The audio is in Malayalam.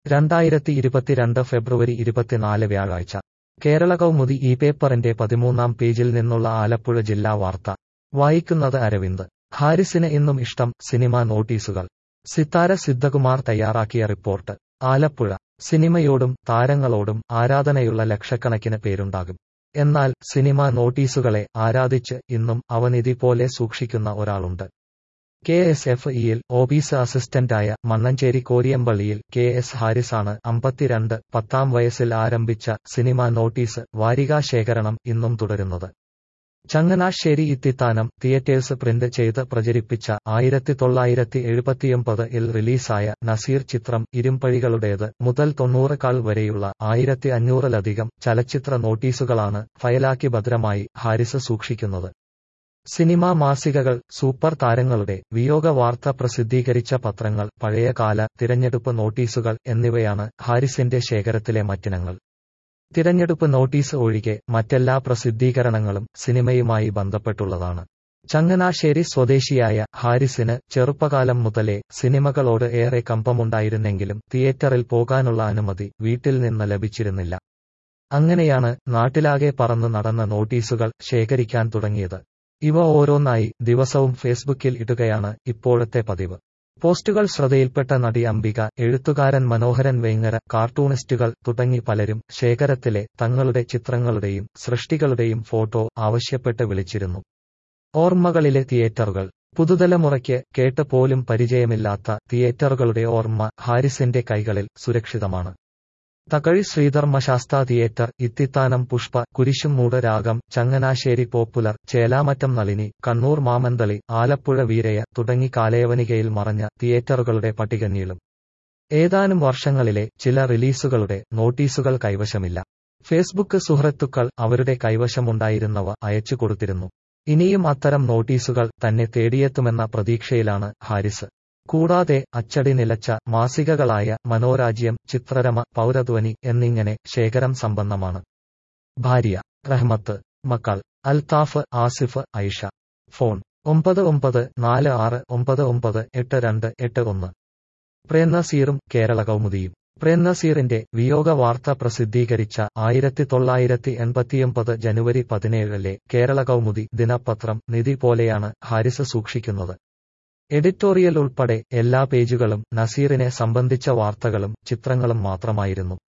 2022 ഫെബ്രുവരി 24 വ്യാഴാഴ്ച കേരള കൗമുദി ഈ പേപ്പറിന്റെ 13-ാം പേജിൽ നിന്നുള്ള ആലപ്പുഴ ജില്ലാ വാർത്ത വായിക്കുന്നത് അരവിന്ദ്. ഹാരിസിന് ഇന്നും ഇഷ്ടം സിനിമാ നോട്ടീസുകൾ. സിത്താര സിദ്ധകുമാർ തയ്യാറാക്കിയ റിപ്പോർട്ട്. ആലപ്പുഴ. സിനിമയോടും താരങ്ങളോടും ആരാധനയുള്ള ലക്ഷക്കണക്കിന് പേരുണ്ടാകും. എന്നാൽ സിനിമാ നോട്ടീസുകളെ ആരാധിച്ച് ഇന്നും അവനിധി പോലെ സൂക്ഷിക്കുന്ന ഒരാളുണ്ട്. KSFEയിൽ ഓഫീസ് അസിസ്റ്റന്റായ മണ്ണഞ്ചേരി കോരിയമ്പള്ളിയിൽ KS ഹാരിസാണ് 52. 10-ാം വയസ്സിൽ ആരംഭിച്ച സിനിമാ നോട്ടീസ് വാരികാ ശേഖരണം ഇന്നും തുടരുന്നത്. ചങ്ങനാശ്ശേരി ഇത്തിത്താനം തിയേറ്റേഴ്സ് പ്രിന്റ് ചെയ്ത് പ്രചരിപ്പിച്ച 1979-ൽ റിലീസായ നസീർ ചിത്രം ഇരുമ്പഴികളുടേത് മുതൽ 90-കൾ വരെയുള്ള 1500-ലധികം ചലച്ചിത്ര നോട്ടീസുകളാണ് ഫയലാക്കി ഭദ്രമായി ഹാരിസ് സൂക്ഷിക്കുന്നത്. സിനിമാ മാസികകൾ, സൂപ്പർ താരങ്ങളുടെ വിയോഗ വാർത്ത പ്രസിദ്ധീകരിച്ച പത്രങ്ങൾ, പഴയകാല തിരഞ്ഞെടുപ്പ് നോട്ടീസുകൾ എന്നിവയാണ് ഹാരിസിന്റെ ശേഖരത്തിലെ മറ്റിനങ്ങൾ. തിരഞ്ഞെടുപ്പ് നോട്ടീസ് ഒഴികെ മറ്റെല്ലാ പ്രസിദ്ധീകരണങ്ങളും സിനിമയുമായി ബന്ധപ്പെട്ടുള്ളതാണ്. ചങ്ങനാശ്ശേരി സ്വദേശിയായ ഹാരിസിന് ചെറുപ്പകാലം മുതലേ സിനിമകളോട് ഏറെ കമ്പമുണ്ടായിരുന്നെങ്കിലും തിയേറ്ററിൽ പോകാനുള്ള അനുമതി വീട്ടിൽ നിന്ന് ലഭിച്ചിരുന്നില്ല. അങ്ങനെയാണ് നാട്ടിലാകെ പറന്നു നടന്ന നോട്ടീസുകൾ ശേഖരിക്കാൻ തുടങ്ങിയത്. ഇവ ഓരോന്നായി ദിവസവും ഫേസ്ബുക്കിൽ ഇടുകയാണ് ഇപ്പോഴത്തെ പതിവ്. പോസ്റ്റുകൾ ശ്രദ്ധയിൽപ്പെട്ട നടി അംബിക, എഴുത്തുകാരൻ മനോഹരൻ വേങ്ങര, കാർട്ടൂണിസ്റ്റുകൾ തുടങ്ങി പലരും ശേഖരത്തിലെ തങ്ങളുടെ ചിത്രങ്ങളുടെയും സൃഷ്ടികളുടെയും ഫോട്ടോ ആവശ്യപ്പെട്ട് വിളിച്ചിരുന്നു. ഓർമ്മകളിലെ തിയേറ്ററുകൾ. പുതുതലമുറയ്ക്ക് കേട്ട് പോലും പരിചയമില്ലാത്ത തിയേറ്ററുകളുടെ ഓർമ്മ ഹാരിസിന്റെ കൈകളിൽ സുരക്ഷിതമാണ്. തകഴി ശ്രീധർമ്മശാസ്ത തിയേറ്റർ, ഇത്തിത്താനം പുഷ്പ, കുരിശുംമൂട് രാഗം, ചങ്ങനാശ്ശേരി പോപ്പുലർ, ചേലാമറ്റം നളിനി, കണ്ണൂർ മാമന്തളി, ആലപ്പുഴ വീരയ്യ തുടങ്ങി കാലയവനികയിൽ മറഞ്ഞ തിയേറ്ററുകളുടെ പട്ടിക നീളും. ഏതാനും വർഷങ്ങളിലെ ചില റിലീസുകളുടെ നോട്ടീസുകൾ കൈവശമില്ല. ഫേസ്ബുക്ക് സുഹൃത്തുക്കൾ അവരുടെ കൈവശമുണ്ടായിരുന്നവ അയച്ചു കൊടുത്തിരുന്നു. ഇനിയും അത്തരം നോട്ടീസുകൾ തന്നെ തേടിയെത്തുമെന്ന പ്രതീക്ഷയിലാണ് ഹാരിസ്. കൂടാതെ അച്ചടി നിലച്ച മാസികകളായ മനോരാജ്യം, ചിത്രരമ, പൗരധ്വനി എന്നിങ്ങനെ ശേഖരം സമ്പന്നമാണ്. ഭാര്യ റഹ്മത്ത്. മക്കൾ അൽത്താഫ്, ആസിഫ്, ഐഷ. ഫോൺ 9946998281. പ്രേംനസീറും കേരള കൗമുദിയും. പ്രേംനസീറിന്റെ വിയോഗ വാർത്ത പ്രസിദ്ധീകരിച്ച 1989 ജനുവരി 17-ലെ കേരള കൗമുദി ദിനപത്രം നിധി പോലെയാണ് ഹാരിസ് സൂക്ഷിക്കുന്നത്. എഡിറ്റോറിയൽ ഉൾപ്പെടെ എല്ലാ പേജുകളും നസീറിനെ സംബന്ധിച്ച വാർത്തകളും ചിത്രങ്ങളും മാത്രമായിരുന്നു.